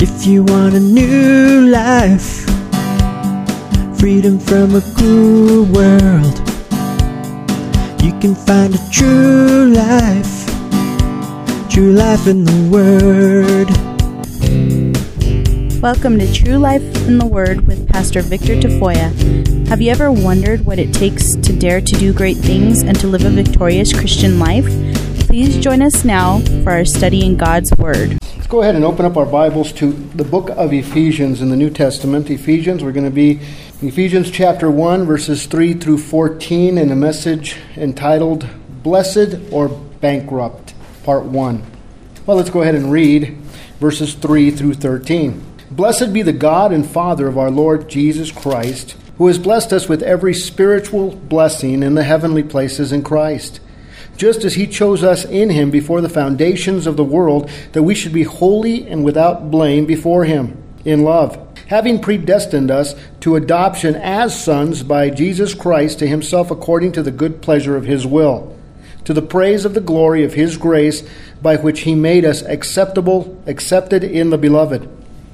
If you want a new life, freedom from a cruel world, you can find a true life in the Word. Welcome to True Life in the Word with Pastor Victor Tafoya. Have you ever wondered what it takes to dare to do great things and to live a victorious Christian life? Please join us now for our study in God's Word. Let's go ahead and open up our Bibles to the book of Ephesians in the New Testament. We're going to be in Ephesians chapter 1, verses 3 through 14, in a message entitled, Blessed or Bankrupt, Part 1. Well, let's go ahead and read verses 3 through 13. Blessed be the God and Father of our Lord Jesus Christ, who has blessed us with every spiritual blessing in the heavenly places in Christ, just as he chose us in him before the foundations of the world, that we should be holy and without blame before him in love, having predestined us to adoption as sons by Jesus Christ to himself according to the good pleasure of his will, to the praise of the glory of his grace, by which he made us accepted in the Beloved.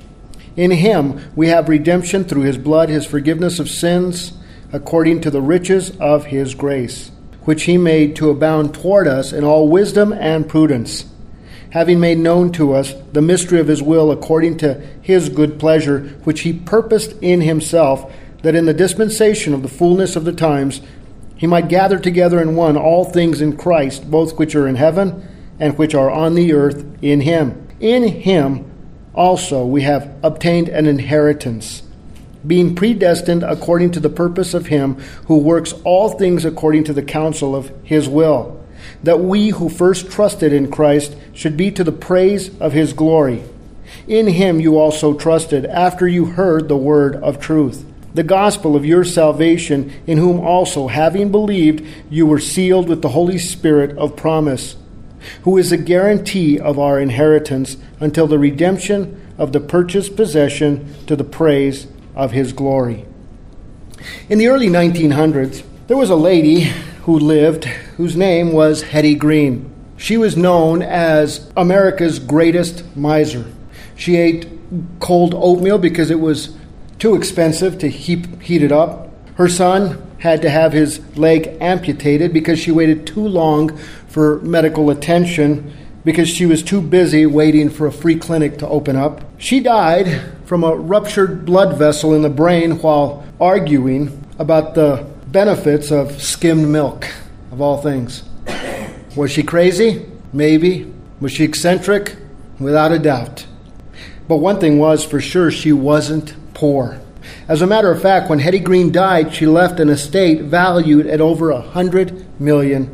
In him we have redemption through his blood, his forgiveness of sins, according to the riches of his grace, which he made to abound toward us in all wisdom and prudence, having made known to us the mystery of his will according to his good pleasure, which he purposed in himself, that in the dispensation of the fullness of the times he might gather together in one all things in Christ, both which are in heaven and which are on the earth in him. In him also we have obtained an inheritance, being predestined according to the purpose of him who works all things according to the counsel of his will, that we who first trusted in Christ should be to the praise of his glory. In him you also trusted, after you heard the word of truth, the gospel of your salvation, in whom also, having believed, you were sealed with the Holy Spirit of promise, who is a guarantee of our inheritance until the redemption of the purchased possession, to the praise of his glory. In the early 1900s, there was a lady who lived whose name was Hetty Green. She was known as America's greatest miser. She ate cold oatmeal because it was too expensive to heat it up. Her son had to have his leg amputated because she waited too long for medical attention, because she was too busy waiting for a free clinic to open up. She died from a ruptured blood vessel in the brain while arguing about the benefits of skimmed milk, of all things. Was she crazy? Maybe. Was she eccentric? Without a doubt. But one thing was for sure, she wasn't poor. As a matter of fact, when Hetty Green died, she left an estate valued at over $100 million.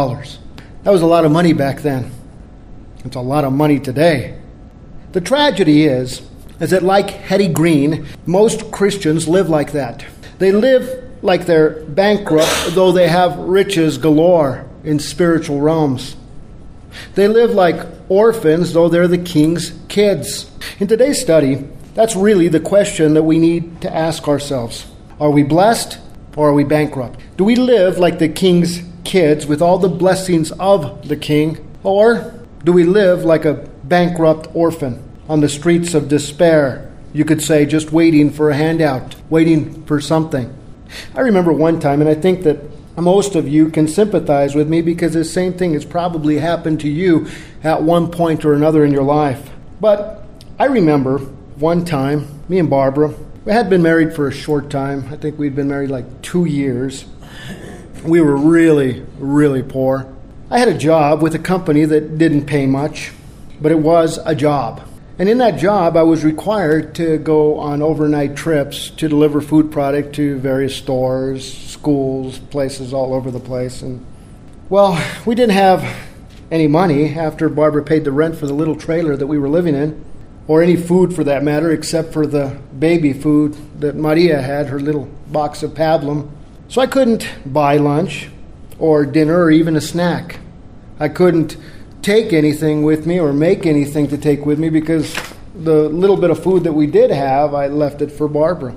That was a lot of money back then. It's a lot of money today. The tragedy is that like Hetty Green, most Christians live like that. They live like they're bankrupt, though they have riches galore in spiritual realms. They live like orphans, though they're the king's kids. In today's study, that's really the question that we need to ask ourselves. Are we blessed or are we bankrupt? Do we live like the king's kids with all the blessings of the king, or do we live like a bankrupt orphan on the streets of despair, you could say, just waiting for a handout, waiting for something? I remember one time, and I think that most of you can sympathize with me because the same thing has probably happened to you at one point or another in your life. But I remember one time, me and Barbara, we had been married for a short time. I think we'd been married like 2 years. We were really, really poor. I had a job with a company that didn't pay much, but it was a job. And in that job, I was required to go on overnight trips to deliver food product to various stores, schools, places all over the place. And, well, we didn't have any money after Barbara paid the rent for the little trailer that we were living in, or any food for that matter, except for the baby food that Maria had, her little box of pablum. So I couldn't buy lunch or dinner or even a snack. I couldn't take anything with me or make anything to take with me because the little bit of food that we did have, I left it for Barbara.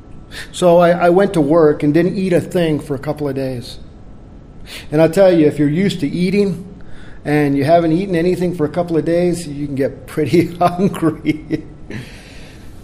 So I went to work and didn't eat a thing for a couple of days. And I'll tell you, if you're used to eating and you haven't eaten anything for a couple of days, you can get pretty hungry.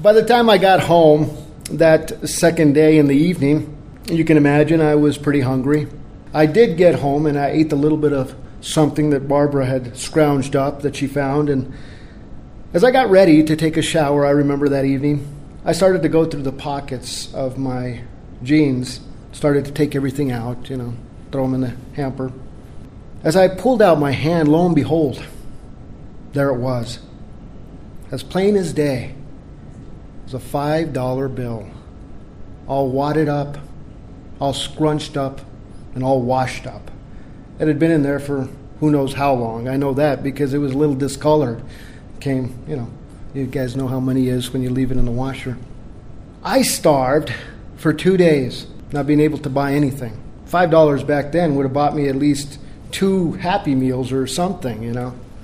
By the time I got home that second day in the evening, you can imagine I was pretty hungry. I did get home and I ate a little bit of something that Barbara had scrounged up that she found. And as I got ready to take a shower, I remember that evening, I started to go through the pockets of my jeans, started to take everything out, throw them in the hamper. As I pulled out my hand, lo and behold, there it was. As plain as day. It was a $5 bill, all wadded up, all scrunched up, and all washed up. It had been in there for who knows how long. I know that because it was a little discolored. It came, you guys know how money is when you leave it in the washer. I starved for 2 days, not being able to buy anything. $5 back then would have bought me at least 2 Happy Meals or something,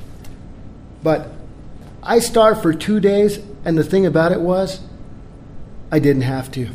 But I starved for 2 days, and the thing about it was, I didn't have to.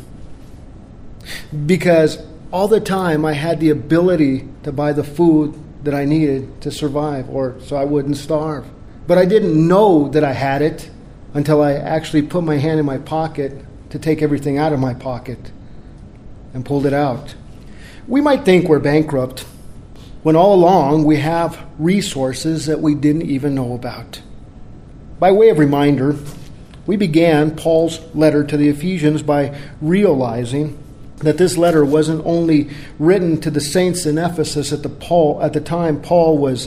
Because all the time I had the ability to buy the food that I needed to survive, or so I wouldn't starve. But I didn't know that I had it until I actually put my hand in my pocket to take everything out of my pocket and pulled it out. We might think we're bankrupt when all along we have resources that we didn't even know about. By way of reminder, we began Paul's letter to the Ephesians by realizing that this letter wasn't only written to the saints in Ephesus at the time Paul was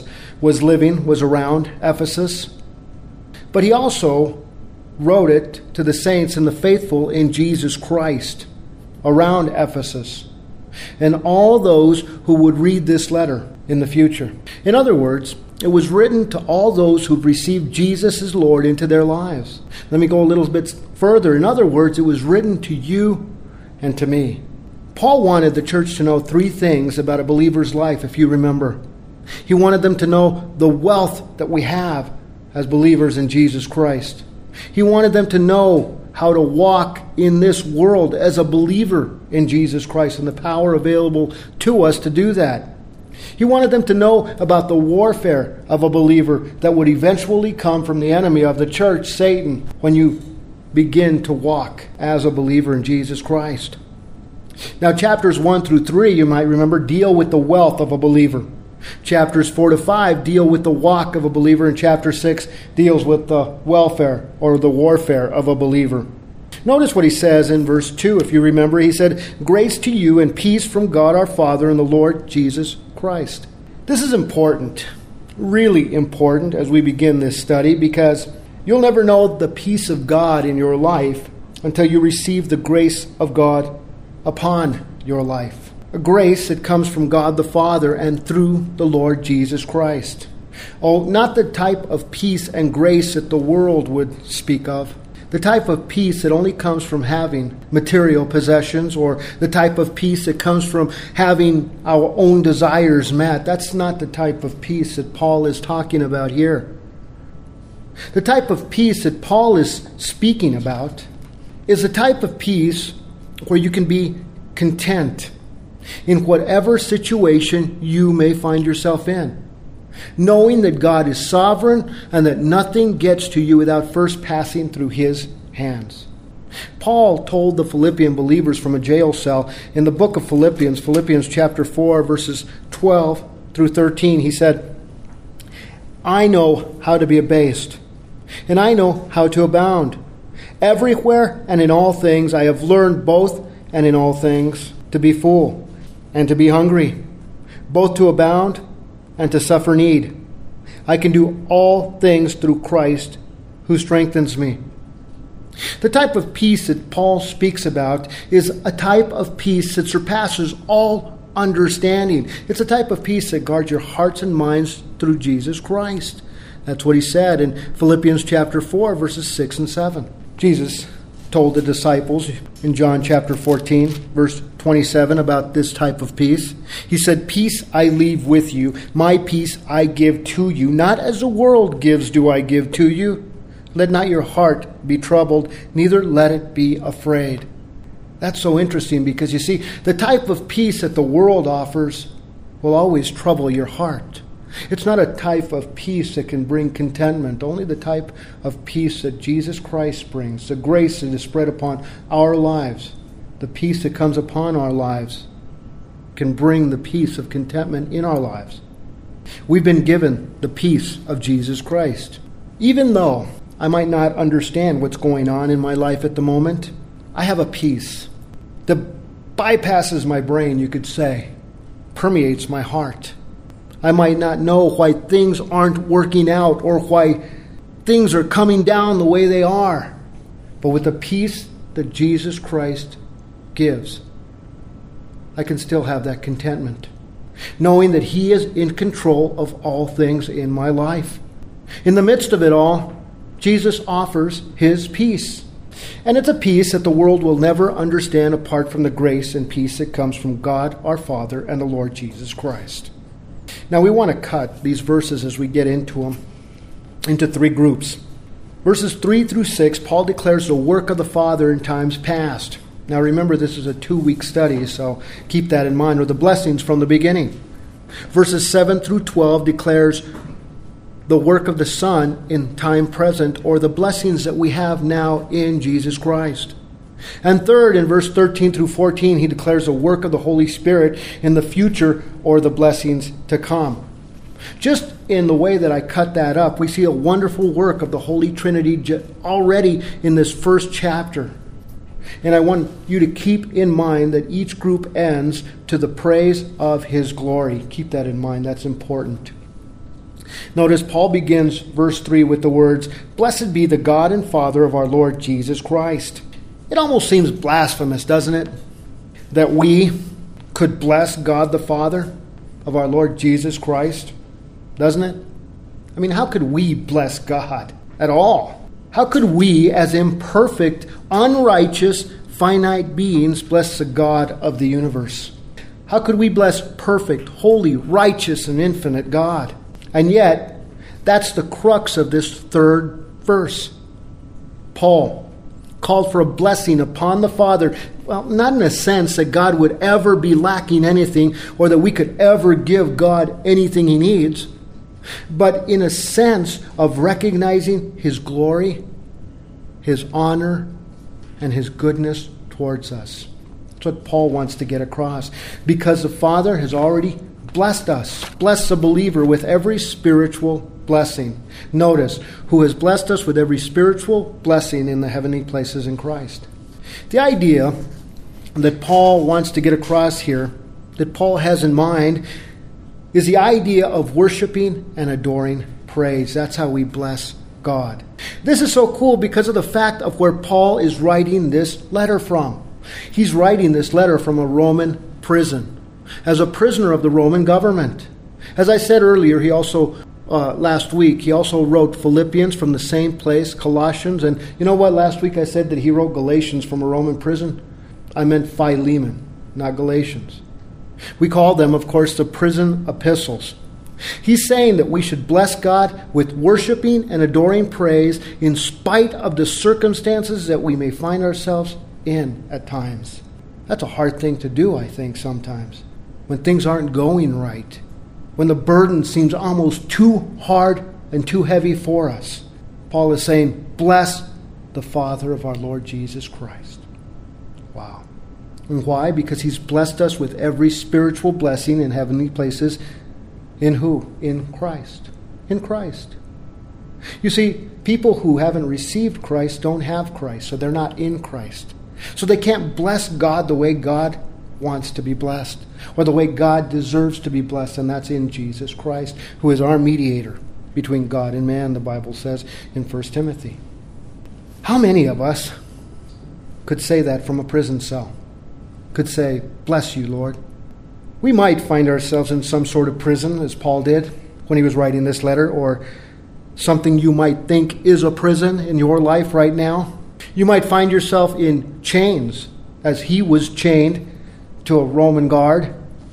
around Ephesus, but he also wrote it to the saints and the faithful in Jesus Christ around Ephesus, and all those who would read this letter in the future. In other words, it was written to all those who've received Jesus as Lord into their lives. Let me go a little bit further. In other words, it was written to you and to me. Paul wanted the church to know 3 things about a believer's life, if you remember. He wanted them to know the wealth that we have as believers in Jesus Christ. He wanted them to know how to walk in this world as a believer in Jesus Christ and the power available to us to do that. He wanted them to know about the warfare of a believer that would eventually come from the enemy of the church, Satan, when you begin to walk as a believer in Jesus Christ. Now, chapters 1 through 3, you might remember, deal with the wealth of a believer. Chapters 4 to 5 deal with the walk of a believer, and chapter 6 deals with the welfare or the warfare of a believer. Notice what he says in verse 2, if you remember. He said, "Grace to you and peace from God our Father and the Lord Jesus Christ." This is important, really important as we begin this study, because you'll never know the peace of God in your life until you receive the grace of God upon your life. A grace that comes from God the Father and through the Lord Jesus Christ. Oh, not the type of peace and grace that the world would speak of. The type of peace that only comes from having material possessions, or the type of peace that comes from having our own desires met. That's not the type of peace that Paul is talking about here. The type of peace that Paul is speaking about is the type of peace where you can be content in whatever situation you may find yourself in, knowing that God is sovereign and that nothing gets to you without first passing through His hands. Paul told the Philippian believers from a jail cell in the book of Philippians chapter 4, verses 12 through 13, he said, "I know how to be abased, and I know how to abound. Everywhere and in all things I have learned both and in all things to be full and to be hungry, both to abound and to suffer need. I can do all things through Christ who strengthens me." The type of peace that Paul speaks about is a type of peace that surpasses all understanding. It's a type of peace that guards your hearts and minds through Jesus Christ. That's what he said in Philippians chapter 4, verses 6 and 7. Jesus told the disciples in John chapter 14, verse 27, about this type of peace. He said, "Peace I leave with you, my peace I give to you. Not as the world gives do I give to you. Let not your heart be troubled, neither let it be afraid." That's so interesting because, you see, the type of peace that the world offers will always trouble your heart. It's not a type of peace that can bring contentment, only the type of peace that Jesus Christ brings, the grace that is spread upon our lives, the peace that comes upon our lives can bring the peace of contentment in our lives. We've been given the peace of Jesus Christ. Even though I might not understand what's going on in my life at the moment, I have a peace that bypasses my brain, you could say, permeates my heart. I might not know why things aren't working out or why things are coming down the way they are. But with the peace that Jesus Christ gives, I can still have that contentment, knowing that He is in control of all things in my life. In the midst of it all, Jesus offers His peace. And it's a peace that the world will never understand apart from the grace and peace that comes from God our Father and the Lord Jesus Christ. Now we want to cut these verses as we get into them into three groups. Verses 3 through 6, Paul declares the work of the Father in times past. Now remember, this is a 2-week study, so keep that in mind, or the blessings from the beginning. Verses 7 through 12 declares the work of the Son in time present, or the blessings that we have now in Jesus Christ. And third, in verse 13 through 14, he declares the work of the Holy Spirit in the future, or the blessings to come. Just in the way that I cut that up, we see a wonderful work of the Holy Trinity already in this first chapter. And I want you to keep in mind that each group ends to the praise of His glory. Keep that in mind. That's important. Notice Paul begins verse 3 with the words, "Blessed be the God and Father of our Lord Jesus Christ." It almost seems blasphemous, doesn't it? That we could bless God the Father of our Lord Jesus Christ, doesn't it? I mean, how could we bless God at all? How could we, as imperfect, unrighteous, finite beings, bless the God of the universe? How could we bless perfect, holy, righteous, and infinite God? And yet, that's the crux of this third verse. Paul called for a blessing upon the Father. Well, not in a sense that God would ever be lacking anything or that we could ever give God anything He needs, but in a sense of recognizing His glory, His honor, and His goodness towards us. That's what Paul wants to get across. Because the Father has already blessed us, blessed the believer with every spiritual blessing. Notice, who has blessed us with every spiritual blessing in the heavenly places in Christ. The idea that Paul wants to get across here, that Paul has in mind, is the idea of worshiping and adoring praise. That's how we bless God. This is so cool because of the fact of where Paul is writing this letter from. He's writing this letter from a Roman prison, as a prisoner of the Roman government. As I said earlier, he also, last week, he also wrote Philippians from the same place, Colossians, and you know what? Last week I said that he wrote Galatians from a Roman prison. I meant Philemon, not Galatians. We call them, of course, the prison epistles. He's saying that we should bless God with worshiping and adoring praise in spite of the circumstances that we may find ourselves in at times. That's a hard thing to do, I think, sometimes. When things aren't going right. When the burden seems almost too hard and too heavy for us. Paul is saying, bless the Father of our Lord Jesus Christ. Wow. And why? Because He's blessed us with every spiritual blessing in heavenly places. In who? In Christ. In Christ. You see, people who haven't received Christ don't have Christ, so they're not in Christ. So they can't bless God the way God wants to be blessed, or the way God deserves to be blessed, and that's in Jesus Christ, who is our mediator between God and man, the Bible says in 1 Timothy. How many of us could say that from a prison cell? Could say, bless you, Lord. We might find ourselves in some sort of prison, as Paul did when he was writing this letter, or something you might think is a prison in your life right now. You might find yourself in chains, as he was chained to a Roman guard,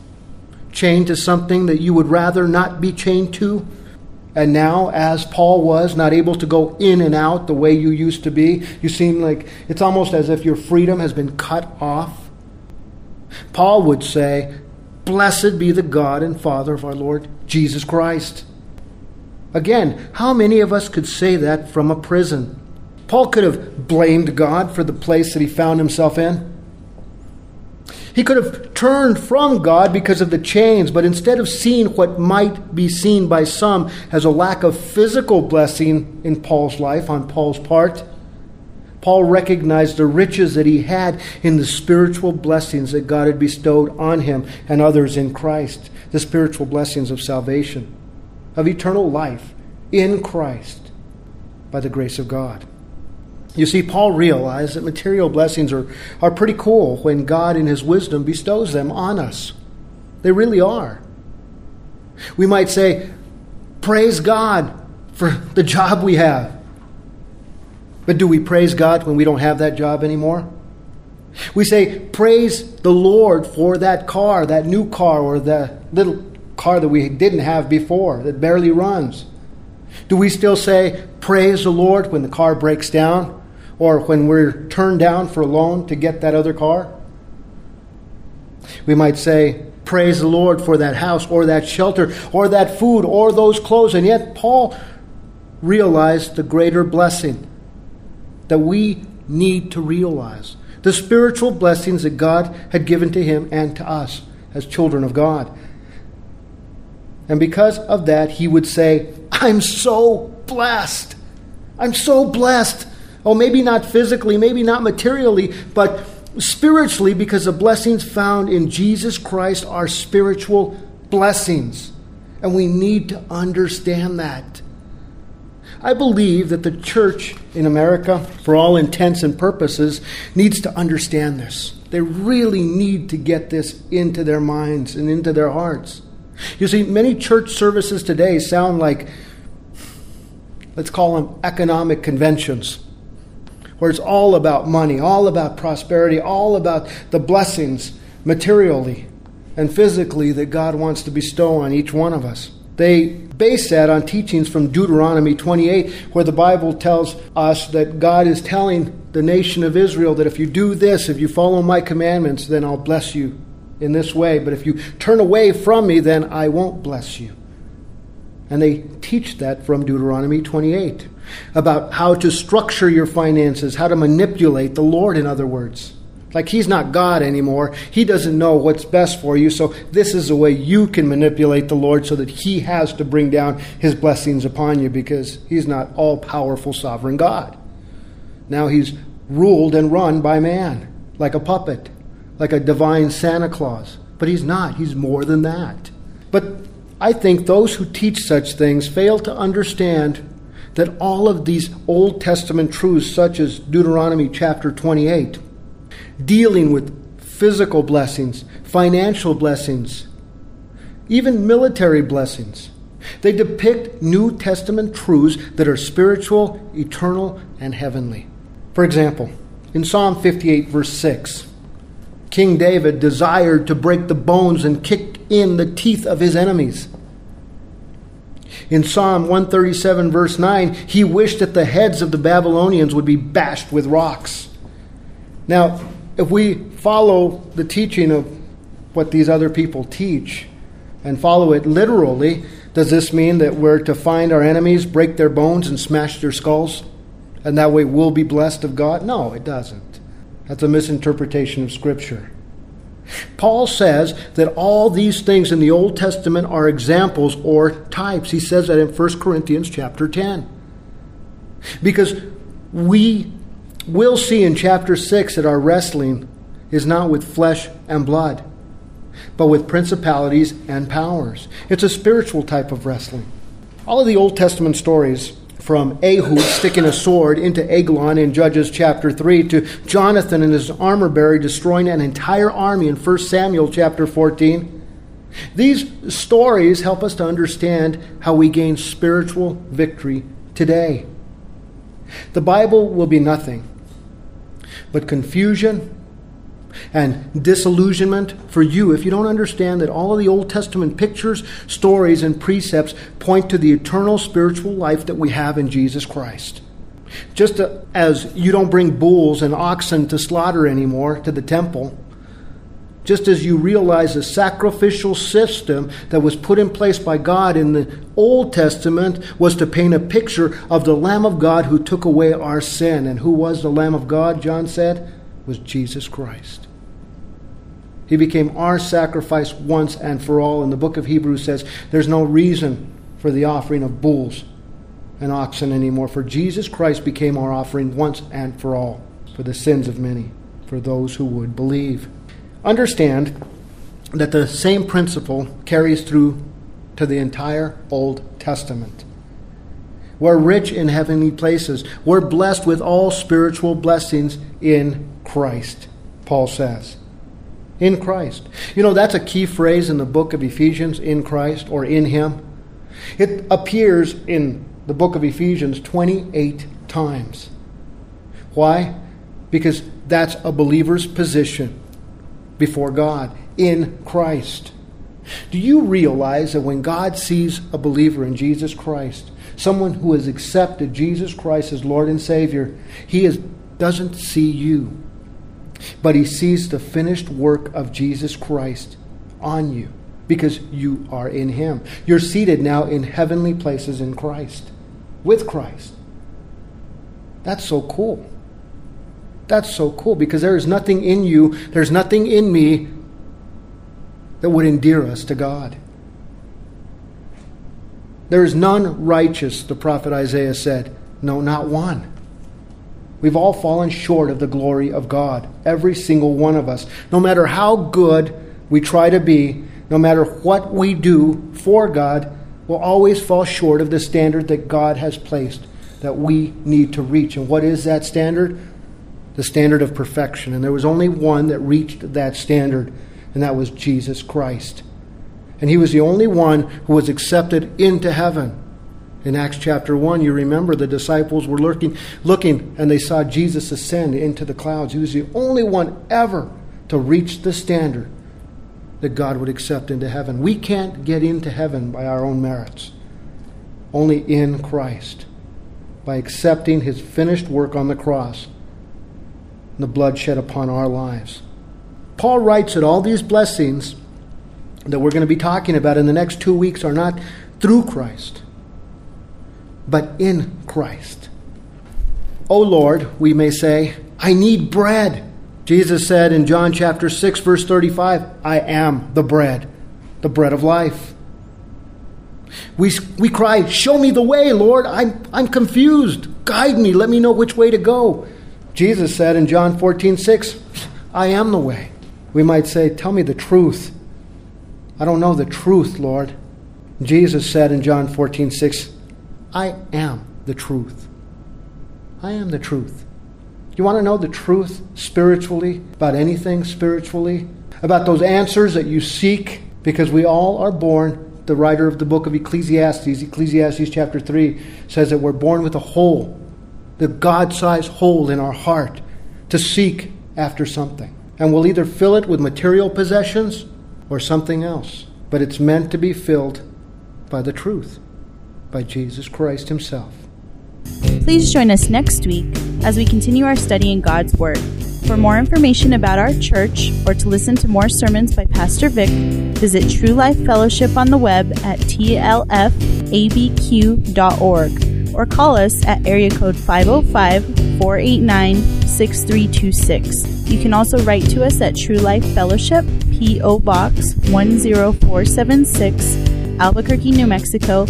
chained to something that you would rather not be chained to. And now, as Paul was, not able to go in and out the way you used to be, you seem like it's almost as if your freedom has been cut off. Paul would say, Blessed be the God and Father of our Lord Jesus Christ. Again, how many of us could say that from a prison? Paul could have blamed God for the place that he found himself in. He could have turned from God because of the chains, but instead of seeing what might be seen by some as a lack of physical blessing in Paul's life on Paul's part, Paul recognized the riches that he had in the spiritual blessings that God had bestowed on him and others in Christ, the spiritual blessings of salvation, of eternal life in Christ by the grace of God. You see, Paul realized that material blessings are pretty cool when God in his wisdom bestows them on us. They really are. We might say, praise God for the job we have. But do we praise God when we don't have that job anymore? We say, praise the Lord for that car, that new car, or the little car that we didn't have before, that barely runs. Do we still say, praise the Lord when the car breaks down, or when we're turned down for a loan to get that other car? We might say, praise the Lord for that house, or that shelter, or that food, or those clothes. And yet Paul realized the greater blessing that we need to realize. The spiritual blessings that God had given to him and to us as children of God. And because of that, he would say, I'm so blessed. I'm so blessed. Oh, maybe not physically, maybe not materially, but spiritually, because the blessings found in Jesus Christ are spiritual blessings. And we need to understand that. I believe that the church in America, for all intents and purposes, needs to understand this. They really need to get this into their minds and into their hearts. You see, many church services today sound like, let's call them economic conventions, where it's all about money, all about prosperity, all about the blessings materially and physically that God wants to bestow on each one of us. They base that on teachings from Deuteronomy 28, where the Bible tells us that God is telling the nation of Israel that if you do this, if you follow my commandments, then I'll bless you in this way. But if you turn away from me, then I won't bless you. And they teach that from Deuteronomy 28, about how to structure your finances, how to manipulate the Lord, in other words. Like he's not God anymore. He doesn't know what's best for you. So this is the way you can manipulate the Lord so that he has to bring down his blessings upon you, because he's not all-powerful sovereign God. Now he's ruled and run by man, like a puppet, like a divine Santa Claus. But he's not. He's more than that. But I think those who teach such things fail to understand that all of these Old Testament truths, such as Deuteronomy chapter 28, dealing with physical blessings, financial blessings, even military blessings, they depict New Testament truths that are spiritual, eternal, and heavenly. For example, in Psalm 58, verse 6, King David desired to break the bones and kick in the teeth of his enemies. In Psalm 137, verse 9, he wished that the heads of the Babylonians would be bashed with rocks. Now, if we follow the teaching of what these other people teach and follow it literally, does this mean that we're to find our enemies, break their bones, and smash their skulls, and that way we'll be blessed of God? No, it doesn't. That's a misinterpretation of Scripture. Paul says that all these things in the Old Testament are examples or types. He says that in 1 Corinthians chapter 10. Because we will see in chapter 6 that our wrestling is not with flesh and blood, but with principalities and powers. It's a spiritual type of wrestling. All of the Old Testament stories, from Ehud sticking a sword into Eglon in Judges chapter 3, to Jonathan and his armor-bearer destroying an entire army in 1 Samuel chapter 14. These stories help us to understand how we gain spiritual victory today. The Bible will be nothing but confusion and disillusionment for you if you don't understand that all of the Old Testament pictures, stories, and precepts point to the eternal spiritual life that we have in Jesus Christ. Just as you don't bring bulls and oxen to slaughter anymore to the temple, Just as you realize the sacrificial system that was put in place by God in the Old Testament was to paint a picture of the Lamb of God who took away our sin. And who was the Lamb of God, John said? Was Jesus Christ. He became our sacrifice once and for all. And the book of Hebrews says there's no reason for the offering of bulls and oxen anymore. For Jesus Christ became our offering once and for all, for the sins of many, for those who would believe. Understand that the same principle carries through to the entire Old Testament. We're rich in heavenly places. We're blessed with all spiritual blessings in Christ, Paul says. In Christ. You know, that's a key phrase in the book of Ephesians, in Christ, or in Him. It appears in the book of Ephesians 28 times. Why? Because that's a believer's position before God, in Christ. Do you realize that when God sees a believer in Jesus Christ, someone who has accepted Jesus Christ as Lord and Savior, He doesn't see you, but He sees the finished work of Jesus Christ on you, because you are in Him. You're seated now in heavenly places in Christ, with Christ. That's so cool. That's so cool, because there is nothing in you, there's nothing in me that would endear us to God. There is none righteous, the prophet Isaiah said. No, not one. We've all fallen short of the glory of God, every single one of us. No matter how good we try to be, no matter what we do for God, we'll always fall short of the standard that God has placed that we need to reach. And what is that standard? The standard of perfection. And there was only one that reached that standard, and that was Jesus Christ. And He was the only one who was accepted into heaven. In Acts chapter 1, you remember the disciples were looking, and they saw Jesus ascend into the clouds. He was the only one ever to reach the standard that God would accept into heaven. We can't get into heaven by our own merits. Only in Christ, by accepting His finished work on the cross, the blood shed upon our lives. Paul writes that all these blessings that we're going to be talking about in the next 2 weeks are not through Christ, but in Christ. O Lord, we may say, I need bread. Jesus said in John chapter 6, verse 35, I am the bread of life. We cry, show me the way, Lord. I'm confused. Guide me. Let me know which way to go. Jesus said in John 14:6, I am the way. We might say, tell me the truth. I don't know the truth, Lord. Jesus said in John 14:6, I am the truth. I am the truth. You want to know the truth spiritually, about anything spiritually? About those answers that you seek? Because we all are born, the writer of the book of Ecclesiastes chapter 3, says that we're born with a hole, the God-sized hole in our heart to seek after something. And we'll either fill it with material possessions or something else. But it's meant to be filled by the truth, by Jesus Christ Himself. Please join us next week as we continue our study in God's Word. For more information about our church or to listen to more sermons by Pastor Vic, visit True Life Fellowship on the web at tlfabq.org or call us at area code 505-489-6326. You can also write to us at True Life Fellowship, P.O. Box 10476, Albuquerque, New Mexico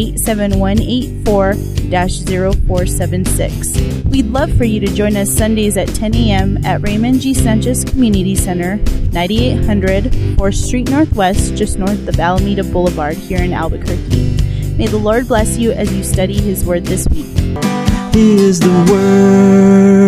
87184-0476. We'd love for you to join us Sundays at 10 a.m. at Raymond G. Sanchez Community Center, 9800 4th Street Northwest, just north of Alameda Boulevard here in Albuquerque. May the Lord bless you as you study His Word this week. He is the Word.